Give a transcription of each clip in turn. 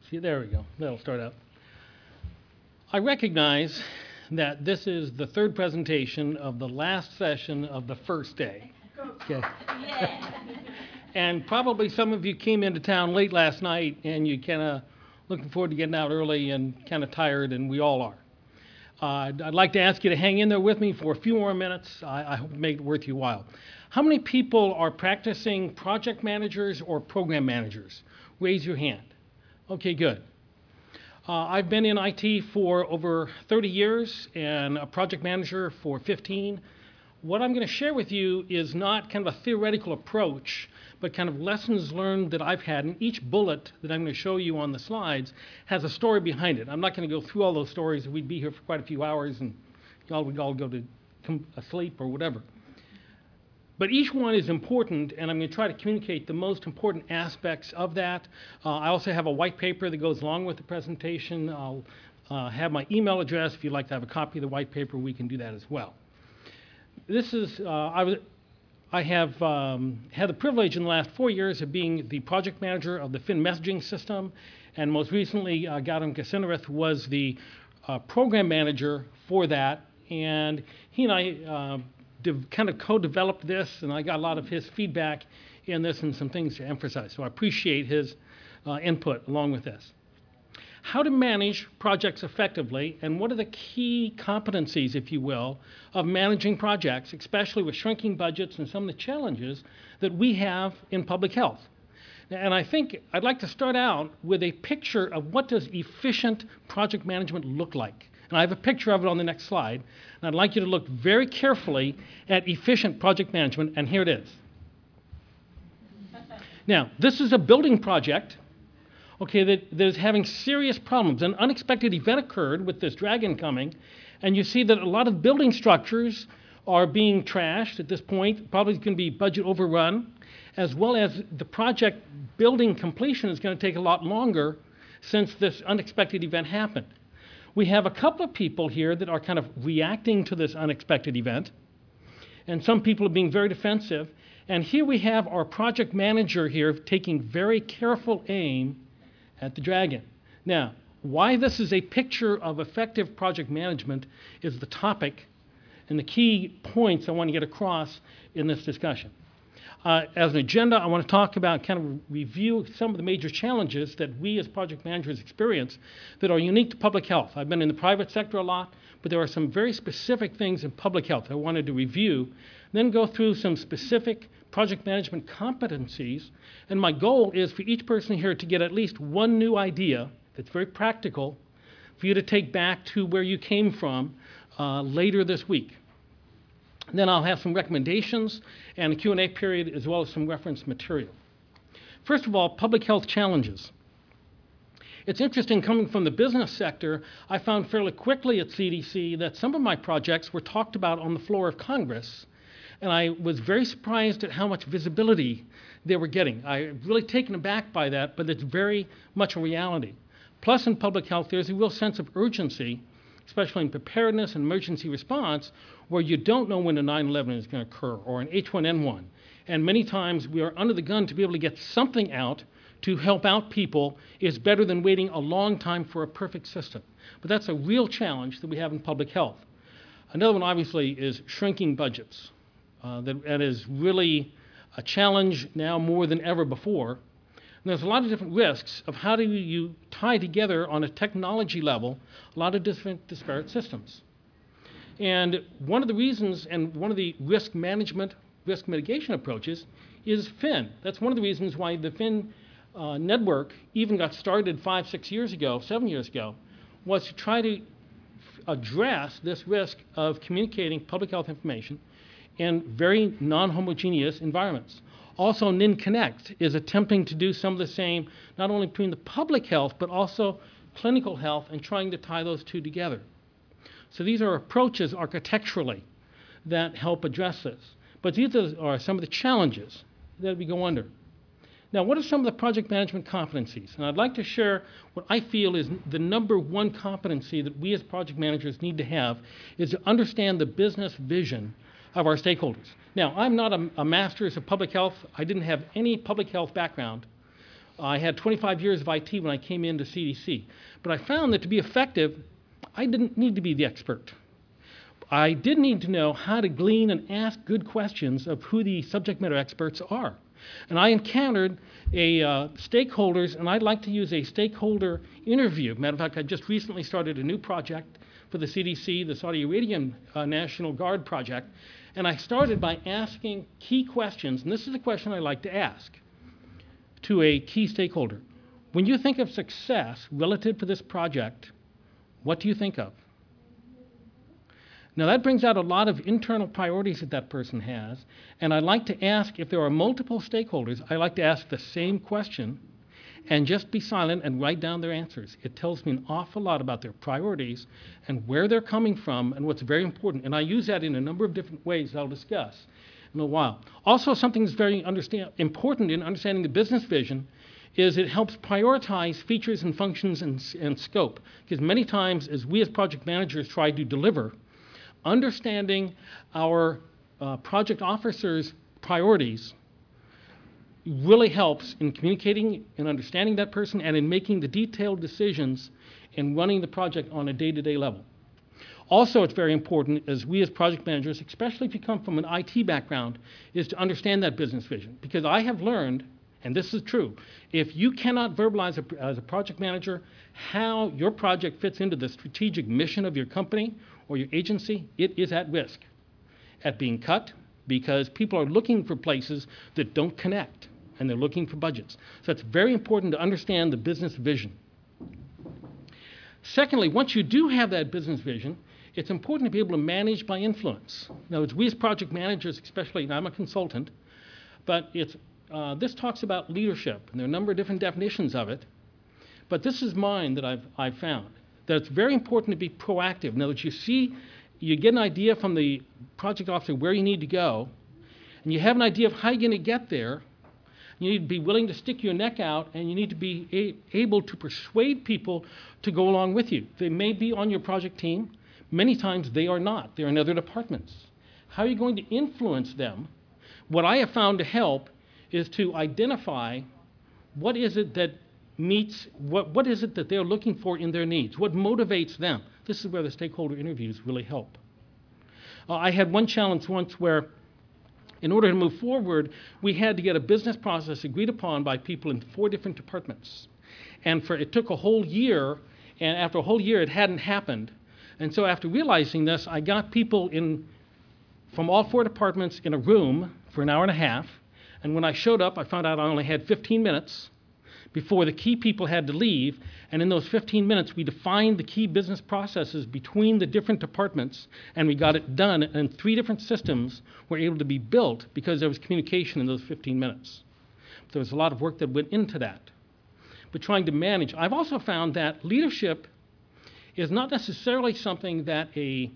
See, there we go. That'll start out. I recognize that this is the third presentation of the last session of the first day. Okay. Yeah. And probably some of you came into town late last night and you kind of looking forward to getting out early and kind of tired, and we all are. I'd like to ask you to hang in there with me for a few more minutes. I hope to make it worth your while. How many people are practicing project managers or program managers? Raise your hand. Okay, good. I've been in IT for over 30 years and a project manager for 15. What I'm going to share with you is not kind of a theoretical approach, but kind of lessons learned that I've had. And each bullet that I'm going to show you on the slides has a story behind it. I'm not going to go through all those stories. We'd be here for quite a few hours and y'all would all go to sleep or whatever. But each one is important, and I'm going to try to communicate the most important aspects of that. I also have a white paper that goes along with the presentation. I'll have my email address. If you'd like to have a copy of the white paper, we can do that as well. This is, I have had the privilege in the last 4 years of being the project manager of the Fin messaging system, and most recently, Gautam Kasinarath was the program manager for that, and he and I kind of co-developed this, and I got a lot of his feedback in this and some things to emphasize. So I appreciate his input along with this. How to manage projects effectively, and what are the key competencies, if you will, of managing projects, especially with shrinking budgets and some of the challenges that we have in public health. And I think I'd like to start out with a picture of what does efficient project management look like. And I have a picture of it on the next slide. And I'd like you to look very carefully at efficient project management, and here it is. Now, this is a building project, okay, that is having serious problems. An unexpected event occurred with this dragon coming, and you see that a lot of building structures are being trashed at this point, probably going to be budget overrun, as well as the project building completion is going to take a lot longer since this unexpected event happened. We have a couple of people here that are kind of reacting to this unexpected event, and some people are being very defensive. And here we have our project manager here taking very careful aim at the dragon. Now, why this is a picture of effective project management is the topic and the key points I want to get across in this discussion. As an agenda, I want to talk about, kind of review some of the major challenges that we as project managers experience that are unique to public health. I've been in the private sector a lot, but there are some very specific things in public health I wanted to review, then go through some specific project management competencies. And my goal is for each person here to get at least one new idea that's very practical for you to take back to where you came from later this week. And then I'll have some recommendations and a Q&A period, as well as some reference material. First of all, public health challenges. It's interesting, coming from the business sector, I found fairly quickly at CDC that some of my projects were talked about on the floor of Congress, and I was very surprised at how much visibility they were getting. I'm really taken aback by that, but it's very much a reality. Plus, in public health, there's a real sense of urgency, especially in preparedness and emergency response, where you don't know when a 9/11 is going to occur or an H1N1. And many times we are under the gun to be able to get something out to help out people is better than waiting a long time for a perfect system. But that's a real challenge that we have in public health. Another one, obviously, is shrinking budgets. That is really a challenge now more than ever before. And there's a lot of different risks of how do you tie together on a technology level a lot of different disparate systems. And one of the reasons, and one of the risk management, risk mitigation approaches is Fin. That's one of the reasons why the Fin network even got started 5, 6 years ago, 7 years ago, was to try to address this risk of communicating public health information in very non-homogeneous environments. Also, NINConnect is attempting to do some of the same, not only between the public health, but also clinical health, and trying to tie those two together. So these are approaches architecturally that help address this. But these are some of the challenges that we go under. Now, what are some of the project management competencies? And I'd like to share what I feel is the number one competency that we as project managers need to have is to understand the business vision of our stakeholders. Now, I'm not a master's of public health. I didn't have any public health background. I had 25 years of IT when I came into CDC. But I found that to be effective, I didn't need to be the expert. I did need to know how to glean and ask good questions of who the subject matter experts are. And I encountered stakeholders, and I'd like to use a stakeholder interview. Matter of fact, I just recently started a new project for the CDC, the Saudi Arabian National Guard project, and I started by asking key questions, and this is a question I like to ask to a key stakeholder. When you think of success relative to this project, what do you think of? Now that brings out a lot of internal priorities that that person has, and I'd like to ask, if there are multiple stakeholders, I like to ask the same question and just be silent and write down their answers. It tells me an awful lot about their priorities and where they're coming from and what's very important. And I use that in a number of different ways that I'll discuss in a while. Also, something that's very important in understanding the business vision is it helps prioritize features and functions and scope. Because many times, as we as project managers try to deliver, understanding our project officer's priorities really helps in communicating and understanding that person and in making the detailed decisions in running the project on a day-to-day level. Also, it's very important as we as project managers, especially if you come from an IT background, is to understand that business vision. Because I have learned, and this is true, if you cannot verbalize as a project manager how your project fits into the strategic mission of your company or your agency, it is at risk at being cut because people are looking for places that don't connect and they're looking for budgets. So it's very important to understand the business vision. Secondly, once you do have that business vision, it's important to be able to manage by influence. Now, as we as project managers, especially, and I'm a consultant, but this talks about leadership, and there are a number of different definitions of it, but this is mine that I've found, that it's very important to be proactive. In other words, you get an idea from the project officer where you need to go, and you have an idea of how you're going to get there. You need to be willing to stick your neck out, and you need to be able to persuade people to go along with you. They may be on your project team. Many times they are not. They're in other departments. How are you going to influence them? What I have found to help is to identify what is it that meets, what is it that they're looking for in their needs? What motivates them? This is where the stakeholder interviews really help. I had one challenge once where in order to move forward, we had to get a business process agreed upon by people in 4 different departments. And it took a whole year, and after a whole year it hadn't happened. And so after realizing this, I got people from all 4 departments in a room for an hour and a half. And when I showed up, I found out I only had 15 minutes before the key people had to leave. And in those 15 minutes, we defined the key business processes between the different departments, and we got it done. And 3 different systems were able to be built because there was communication in those 15 minutes. There was a lot of work that went into that. But trying to manage, I've also found that leadership is not necessarily something that is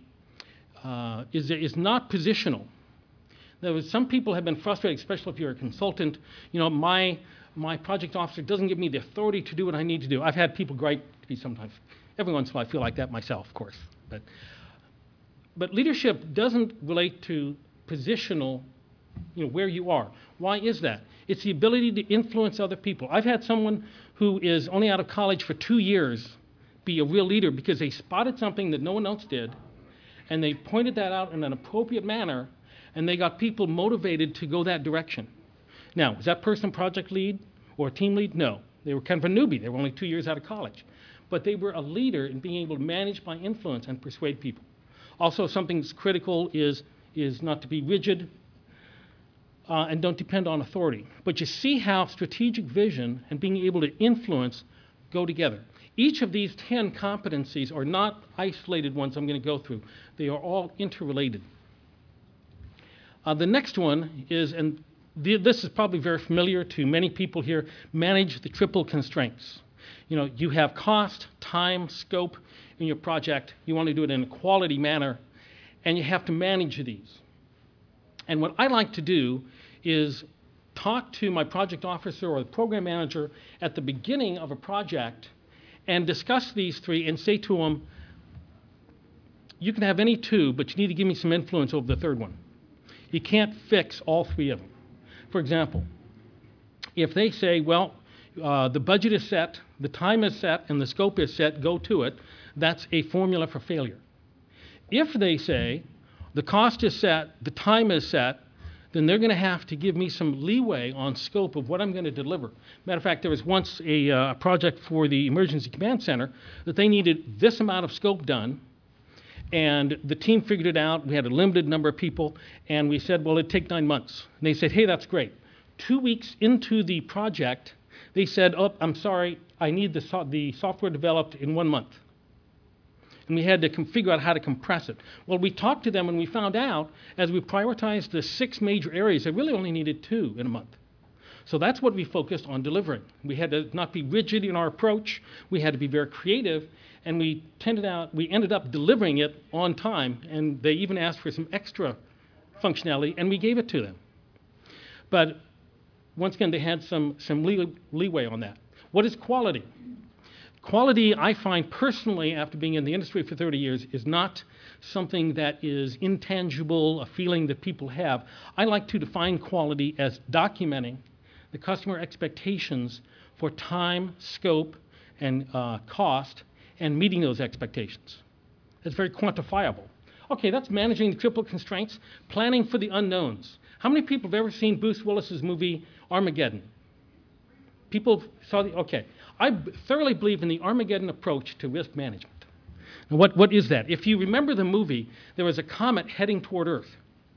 not positional. There was some people have been frustrated, especially if you're a consultant. You know, my project officer doesn't give me the authority to do what I need to do. I've had people gripe to me sometimes. Every once in a while I feel like that myself, of course. But leadership doesn't relate to positional, where you are. Why is that? It's the ability to influence other people. I've had someone who is only out of college for 2 years be a real leader because they spotted something that no one else did, and they pointed that out in an appropriate manner, and they got people motivated to go that direction. Now, was that person a project lead or a team lead? No. They were kind of a newbie. They were only 2 years out of college. But they were a leader in being able to manage by influence and persuade people. Also, something that's critical is not to be rigid and don't depend on authority. But you see how strategic vision and being able to influence go together. Each of these 10 competencies are not isolated ones I'm going to go through. They are all interrelated. The next one is, and this is probably very familiar to many people here, manage the triple constraints. You have cost, time, scope in your project. You want to do it in a quality manner, and you have to manage these. And what I like to do is talk to my project officer or the program manager at the beginning of a project and discuss these 3 and say to them, you can have any 2, but you need to give me some influence over the 3rd one. You can't fix all 3 of them. For example, if they say, well, The budget is set, the time is set, and the scope is set, go to it. That's a formula for failure. If they say the cost is set, the time is set, then they're going to have to give me some leeway on scope of what I'm going to deliver. Matter of fact, there was once a project for the Emergency Command Center that they needed this amount of scope done, and the team figured it out. We had a limited number of people, and we said, well, it'd take 9 months. And they said, hey, that's great. 2 weeks into the project, they said, oh, I'm sorry, I need the software developed in 1 month. And we had to figure out how to compress it. Well, we talked to them and we found out, as we prioritized the 6 major areas, they really only needed 2 in a month. So that's what we focused on delivering. We had to not be rigid in our approach. We had to be very creative. And we ended up delivering it on time. And they even asked for some extra functionality, and we gave it to them. But once again, they had some leeway on that. What is quality? Quality, I find personally, after being in the industry for 30 years, is not something that is intangible, a feeling that people have. I like to define quality as documenting the customer expectations for time, scope, and cost, and meeting those expectations. It's very quantifiable. Okay, that's managing the triple constraints, planning for the unknowns. How many people have ever seen Bruce Willis's movie Armageddon? People saw okay. I thoroughly believe in the Armageddon approach to risk management. Now, what is that? If you remember the movie, there was a comet heading toward Earth.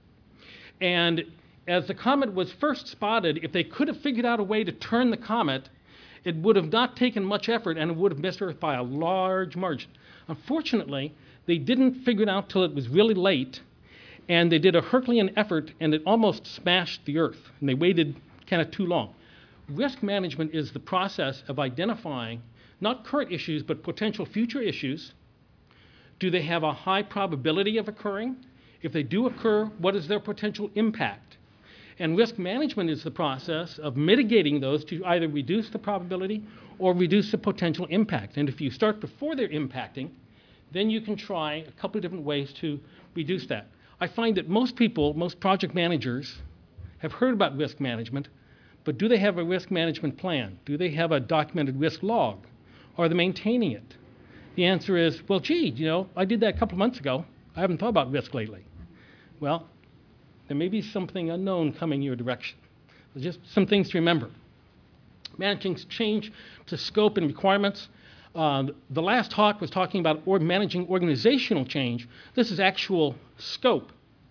And as the comet was first spotted, if they could have figured out a way to turn the comet, it would have not taken much effort and it would have missed Earth by a large margin. Unfortunately, they didn't figure it out till it was really late, and they did a Herculean effort and it almost smashed the Earth, and they waited kind of too long. Risk management is the process of identifying not current issues, but potential future issues. Do they have a high probability of occurring? If they do occur, what is their potential impact? And risk management is the process of mitigating those to either reduce the probability or reduce the potential impact. And if you start before they're impacting, then you can try a couple of different ways to reduce that. I find that most people, most project managers, have heard about risk management, but do they have a risk management plan? Do they have a documented risk log? Are they maintaining it? The answer is, well, gee, I did that a couple of months ago. I haven't thought about risk lately. Well, there may be something unknown coming your direction. There's just some things to remember. Managing change to scope and requirements. The last talk was talking about managing organizational change. This is actual scope.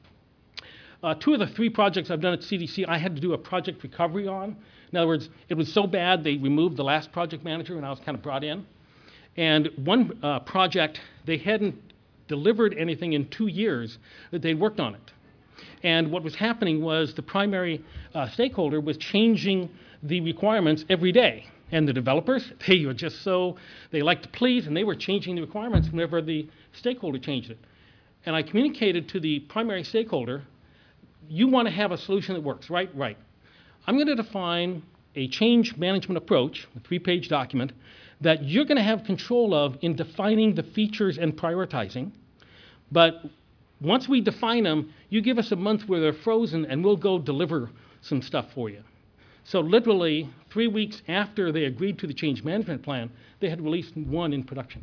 2 of the 3 projects I've done at CDC, I had to do a project recovery on. In other words, it was so bad they removed the last project manager and I was kind of brought in. And one project, they hadn't delivered anything in 2 years that they'd worked on it. And what was happening was the primary stakeholder was changing the requirements every day. And the developers, they like to please, and they were changing the requirements whenever the stakeholder changed it. And I communicated to the primary stakeholder, you want to have a solution that works, right? Right. I'm going to define a change management approach, a 3-page document, that you're going to have control of in defining the features and prioritizing. But once we define them, you give us a month where they're frozen and we'll go deliver some stuff for you. So literally 3 weeks after they agreed to the change management plan, they had released 1 in production.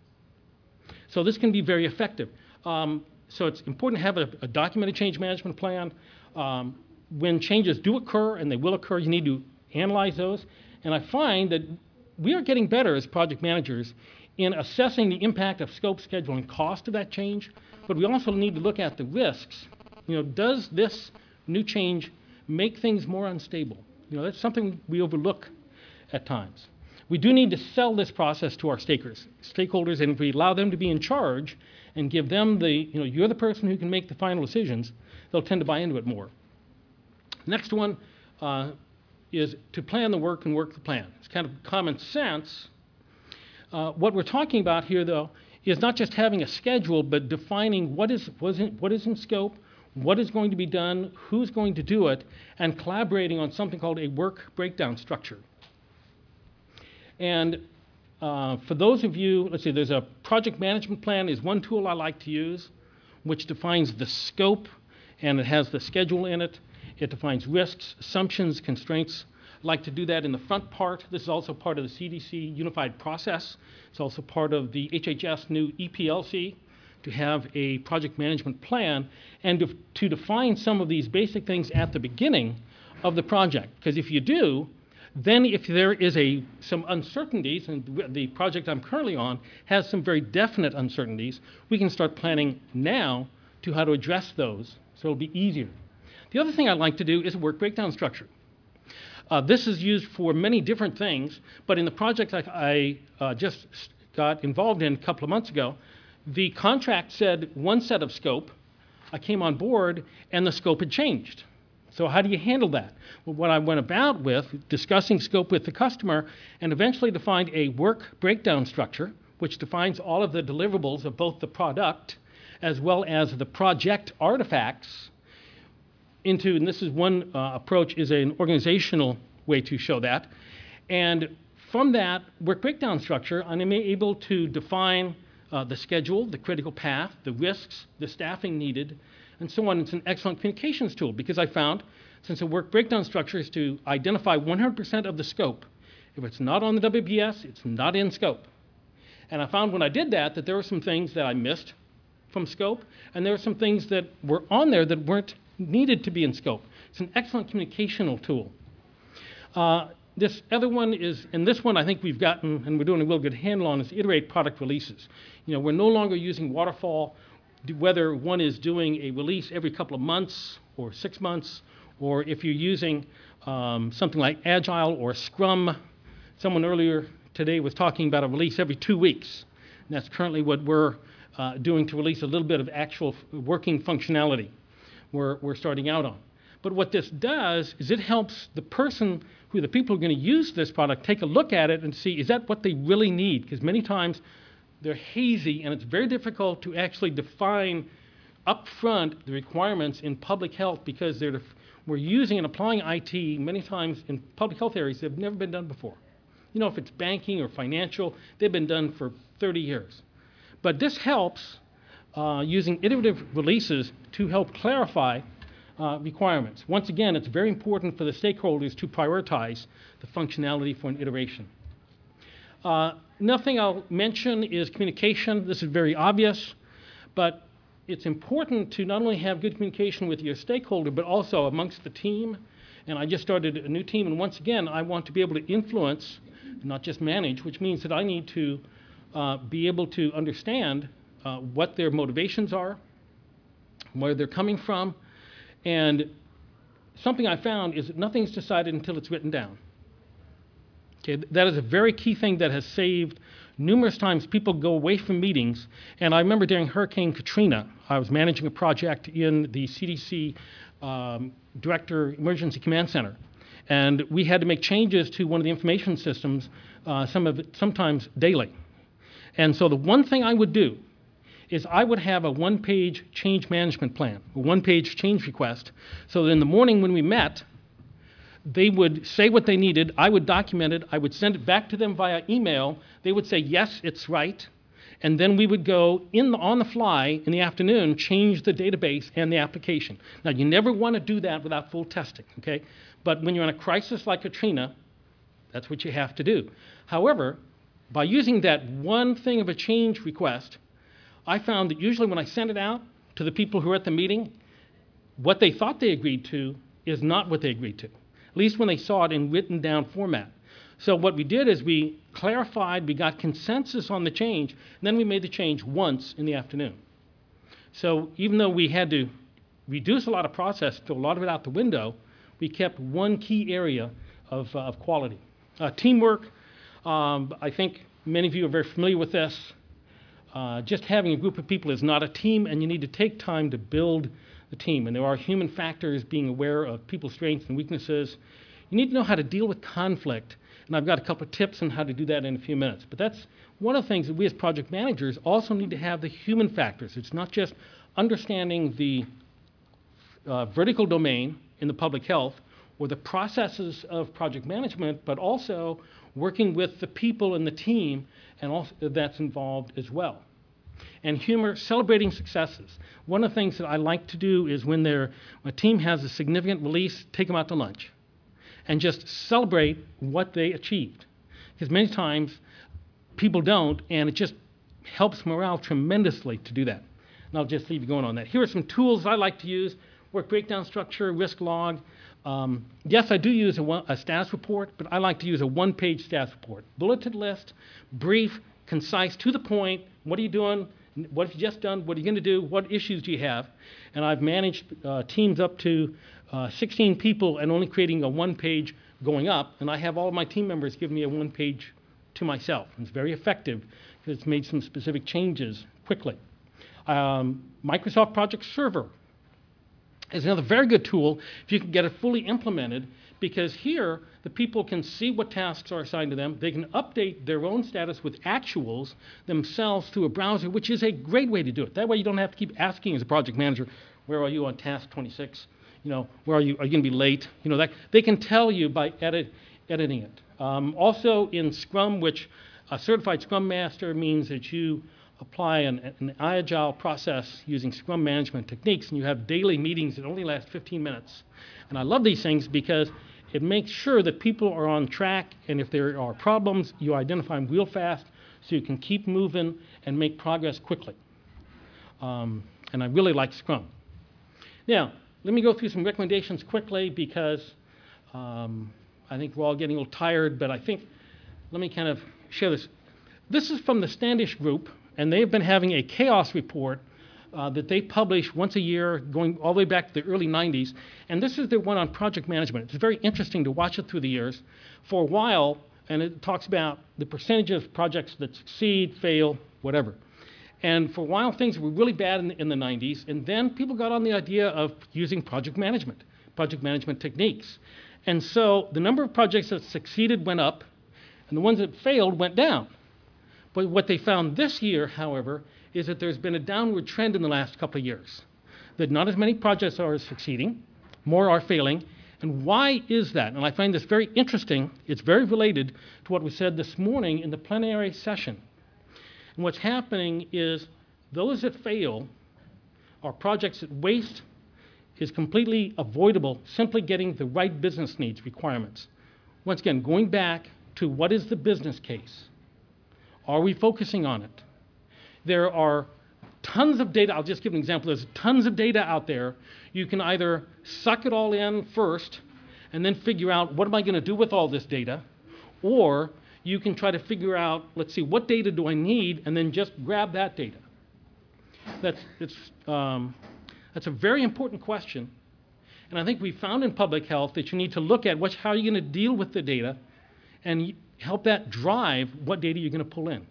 So this can be very effective. So it's important to have a documented change management plan. When changes do occur, and they will occur, you need to analyze those. And I find that we are getting better as project managers in assessing the impact of scope, schedule, and cost of that change. But we also need to look at the risks. Does this new change make things more unstable? That's something we overlook at times. We do need to sell this process to our stakeholders, and if we allow them to be in charge and give them you're the person who can make the final decisions, they'll tend to buy into it more. Next one is to plan the work and work the plan. It's kind of common sense. What we're talking about here, though, is not just having a schedule, but defining what is in scope, what is going to be done, who's going to do it, and collaborating on something called a work breakdown structure. And for those of you, let's see, there's a project management plan is one tool I like to use, which defines the scope, and it has the schedule in it. It defines risks, assumptions, constraints. like to do that in the front part. This is also part of the CDC unified process. It's also part of the HHS new EPLC to have a project management plan and to define some of these basic things at the beginning of the project. Because if you do, then if there is some uncertainties, and the project I'm currently on has some very definite uncertainties, we can start planning now to how to address those, so it'll be easier. The other thing I like to do is a work breakdown structure. This is used for many different things, but in the project I just got involved in a couple of months ago, the contract said one set of scope. I came on board, and the scope had changed. So how do you handle that? Well, what I went about with, discussing scope with the customer, and eventually defined a work breakdown structure, which defines all of the deliverables of both the product as well as the project artifacts into, and this is one approach, is an organizational way to show that. And from that work breakdown structure, I'm able to define the schedule, the critical path, the risks, the staffing needed, and so on. It's an excellent communications tool because I found, since a work breakdown structure is to identify 100% of the scope, if it's not on the WBS, it's not in scope. And I found when I did that there were some things that I missed from scope, and there were some things that were on there that weren't needed to be in scope. It's an excellent communicational tool. This other one is, and this one I think we've gotten, and we're doing a real good handle on, is iterate product releases. We're no longer using waterfall, whether one is doing a release every couple of months or 6 months, or if you're using something like Agile or Scrum. Someone earlier today was talking about a release every 2 weeks. And that's currently what we're doing to release a little bit of actual working functionality we're starting out on. But what this does is it helps the person the people who are going to use this product take a look at it and see, is that what they really need? Because many times they're hazy, and it's very difficult to actually define upfront the requirements in public health because we're using and applying IT many times in public health areas that have never been done before. If it's banking or financial, they've been done for 30 years. But this helps using iterative releases to help clarify requirements. Once again, it's very important for the stakeholders to prioritize the functionality for an iteration. Nothing I'll mention is communication. This is very obvious, but it's important to not only have good communication with your stakeholder, but also amongst the team. And I just started a new team, and once again, I want to be able to influence, not just manage, which means that I need to be able to understand what their motivations are, where they're coming from. And something I found is that nothing's decided until it's written down. Okay, that is a very key thing that has saved numerous times people go away from meetings. And I remember during Hurricane Katrina, I was managing a project in the CDC Director Emergency Command Center. And we had to make changes to one of the information systems, sometimes daily. And so the one thing I would do is I would have a one-page change management plan, a one-page change request, so that in the morning when we met, they would say what they needed, I would document it, I would send it back to them via email, they would say, yes, it's right, and then we would go on the fly in the afternoon, change the database and the application. Now, you never want to do that without full testing, okay? But when you're in a crisis like Katrina, that's what you have to do. However, by using that one thing of a change request, I found that usually when I send it out to the people who are at the meeting, what they thought they agreed to is not what they agreed to, at least when they saw it in written down format. So what we did is we clarified, we got consensus on the change, and then we made the change once in the afternoon. So even though we had to reduce a lot of process, throw a lot of it out the window, we kept one key area of quality. Teamwork, I think many of you are very familiar with this. Just having a group of people is not a team, and you need to take time to build the team. And there are human factors, being aware of people's strengths and weaknesses. You need to know how to deal with conflict. And I've got a couple of tips on how to do that in a few minutes. But that's one of the things that we as project managers also need to have, the human factors. It's not just understanding the vertical domain in the public health or the processes of project management, but also working with the people in the team and also that's involved as well. And humor, celebrating successes. One of the things that I like to do is when a team has a significant release, take them out to lunch and just celebrate what they achieved. Because many times people don't, and it just helps morale tremendously to do that. And I'll just leave you going on that. Here are some tools I like to use: work breakdown structure, risk log. Yes, I do use a status report, but I like to use a one-page status report. Bulleted list, brief, concise, to the point. What are you doing? What have you just done? What are you going to do? What issues do you have? And I've managed teams up to 16 people and only creating a one-page going up. And I have all of my team members give me a one-page to myself. It's very effective because it's made some specific changes quickly. Microsoft Project Server is another very good tool if you can get it fully implemented, because here the people can see what tasks are assigned to them. They can update their own status with actuals themselves through a browser, which is a great way to do it. That way you don't have to keep asking as a project manager, where are you on task 26? Where are you going to be late? That they can tell you by editing it. Also in Scrum, which a certified Scrum Master means that you apply an agile process using Scrum management techniques, and you have daily meetings that only last 15 minutes. And I love these things because it makes sure that people are on track, and if there are problems, you identify them real fast so you can keep moving and make progress quickly. And I really like Scrum. Now, let me go through some recommendations quickly, because I think we're all getting a little tired, but let me kind of share this. This is from the Standish Group, and they've been having a chaos report that they publish once a year, going all the way back to the early 90s. And this is their one on project management. It's very interesting to watch it through the years. For a while, and it talks about the percentage of projects that succeed, fail, whatever. And for a while, things were really bad in the 90s. And then people got on the idea of using project management techniques. And so the number of projects that succeeded went up, and the ones that failed went down. But what they found this year, however, is that there's been a downward trend in the last couple of years, that not as many projects are succeeding, more are failing. And why is that? And I find this very interesting. It's very related to what we said this morning in the plenary session. And what's happening is those that fail are projects that waste is completely avoidable, simply getting the right business needs requirements. Once again, going back to what is the business case? Are we focusing on it? There are tons of data. I'll just give an example. There's tons of data out there. You can either suck it all in first and then figure out, what am I going to do with all this data? Or you can try to figure out, let's see, what data do I need, and then just grab that data. That's a very important question. And I think we found in public health that you need to look at how you're going to deal with the data and help that drive what data you're going to pull in.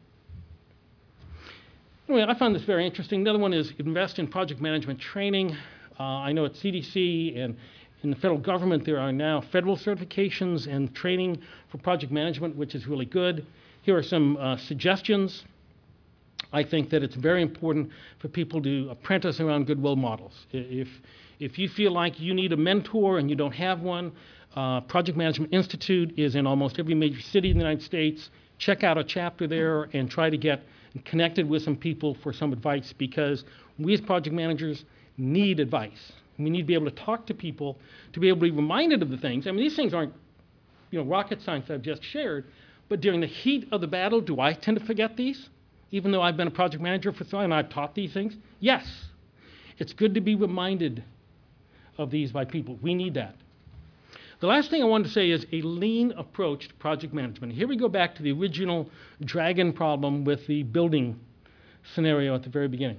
Anyway, I found this very interesting. Another one is invest in project management training. I know at CDC and in the federal government there are now federal certifications and training for project management, which is really good. Here are some suggestions. I think that it's very important for people to apprentice around good role models. If you feel like you need a mentor and you don't have one, Project Management Institute is in almost every major city in the United States. Check out a chapter there and try to get connected with some people for some advice, because we as project managers need advice. We need to be able to talk to people, to be able to be reminded of the things. I mean, these things aren't rocket science I've just shared, but during the heat of the battle, do I tend to forget these? Even though I've been a project manager for so long and I've taught these things? Yes. It's good to be reminded of these by people. We need that. The last thing I wanted to say is a lean approach to project management. Here we go back to the original dragon problem with the building scenario at the very beginning.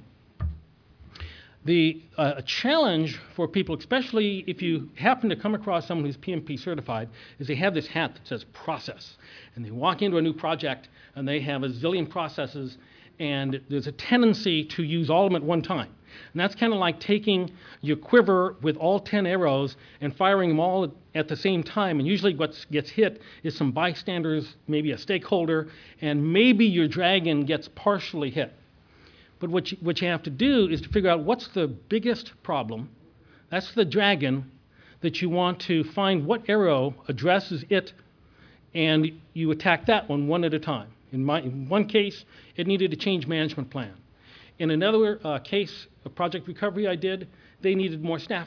The challenge for people, especially if you happen to come across someone who's PMP certified, is they have this hat that says process. And they walk into a new project and they have a zillion processes, and there's a tendency to use all of them at one time. And that's kind of like taking your quiver with all 10 arrows and firing them all at the same time. And usually what gets hit is some bystanders, maybe a stakeholder, and maybe your dragon gets partially hit. But what you have to do is to figure out what's the biggest problem. That's the dragon that you want to find what arrow addresses it, and you attack that one at a time. In one case, it needed a change management plan. In another case, a project recovery I did, they needed more staffing.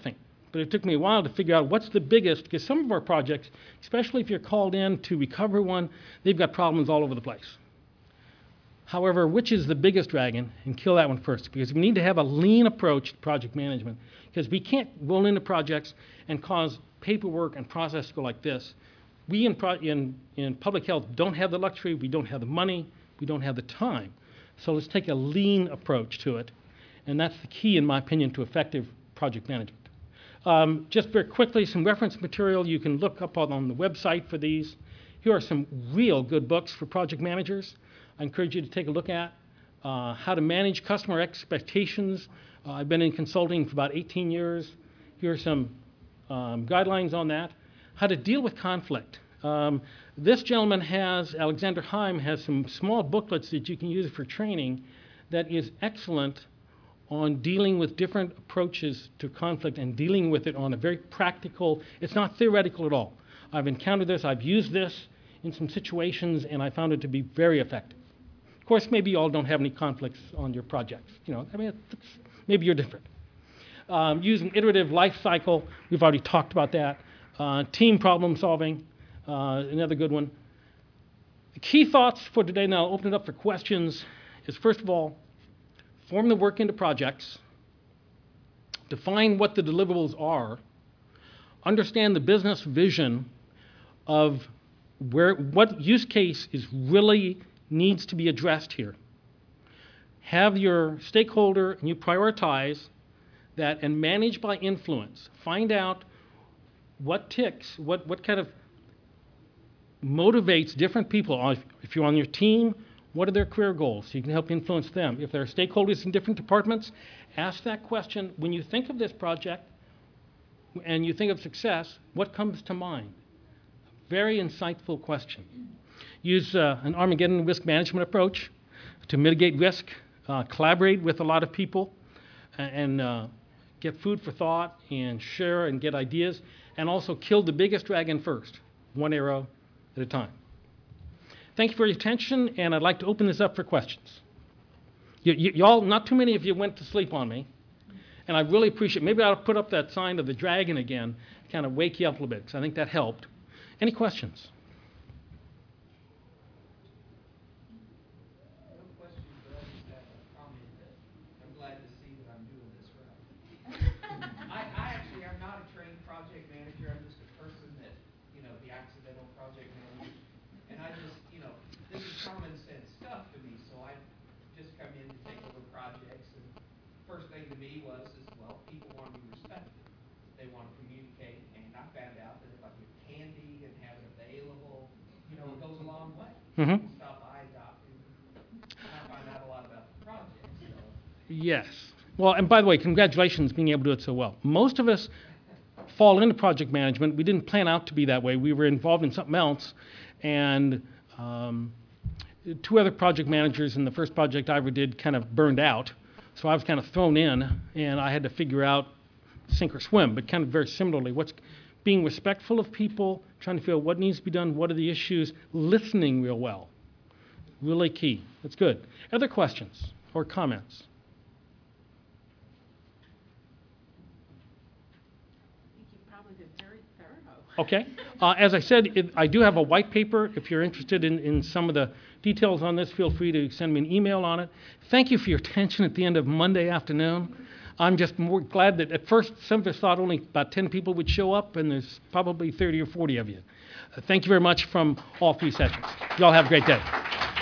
but it took me a while to figure out what's the biggest, because some of our projects, especially if you're called in to recover one, they've got problems all over the place. However, which is the biggest dragon, and kill that one first, because we need to have a lean approach to project management, because we can't roll into projects and cause paperwork and process to go like this. We in public health don't have the luxury, we don't have the money, we don't have the time. So let's take a lean approach to it, and that's the key, in my opinion, to effective project management. Just very quickly, some reference material you can look up on the website for these. Here are some real good books for project managers I encourage you to take a look at. How to manage customer expectations. I've been in consulting for about 18 years. Here are some guidelines on that. How to deal with conflict. This gentleman Alexander Heim, has some small booklets that you can use for training that is excellent on dealing with different approaches to conflict and dealing with it on a very practical, it's not theoretical at all. I've encountered this, I've used this in some situations, and I found it to be very effective. Of course, maybe you all don't have any conflicts on your projects. Maybe you're different. Using iterative life cycle, we've already talked about that. Team problem solving, another good one. The key thoughts for today, now I'll open it up for questions, is first of all, form the work into projects, define what the deliverables are, understand the business vision of what use case really needs to be addressed here. Have your stakeholder, and you prioritize that, and manage by influence. Find out what ticks, what kind of motivates different people. If you're on your team, what are their career goals? So you can help influence them. If there are stakeholders in different departments, ask that question. When you think of this project and you think of success, what comes to mind? Very insightful question. Use an Armageddon risk management approach to mitigate risk. Collaborate with a lot of people and get food for thought and share and get ideas, and also kill the biggest dragon first, one arrow at a time. Thank you for your attention, and I'd like to open this up for questions. Y'all, not too many of you went to sleep on me, and I really appreciate it. Maybe I'll put up that sign of the dragon again, kind of wake you up a little bit, because I think that helped. Any questions? No questions, but I just have a comment that I'm glad to see that I'm doing this right. I actually am not a trained project manager. I'm just a person that, the accidental project manager. And I just, this is common sense stuff to me, so I just come in to take over projects. And first thing to me was, well, people want to be respected. They want to communicate, and I found out that if I give candy and have it available, it goes a long way. Mm-hmm. Stuff I adopted, and I find out a lot about the project. So. Yes. Well, and by the way, congratulations being able to do it so well. Most of us fall into project management. We didn't plan out to be that way. We were involved in something else, and two other project managers in the first project I ever did kind of burned out. So I was kind of thrown in, and I had to figure out sink or swim, but kind of very similarly. What's being respectful of people, trying to figure out what needs to be done, what are the issues, listening real well. Really key. That's good. Other questions or comments? I think you probably did very thorough. Okay. As I said, I do have a white paper. If you're interested in some of the details on this, feel free to send me an email on it. Thank you for your attention at the end of Monday afternoon. I'm just more glad that at first some of us thought only about 10 people would show up, and there's probably 30 or 40 of you. Thank you very much from all three sessions. You all have a great day.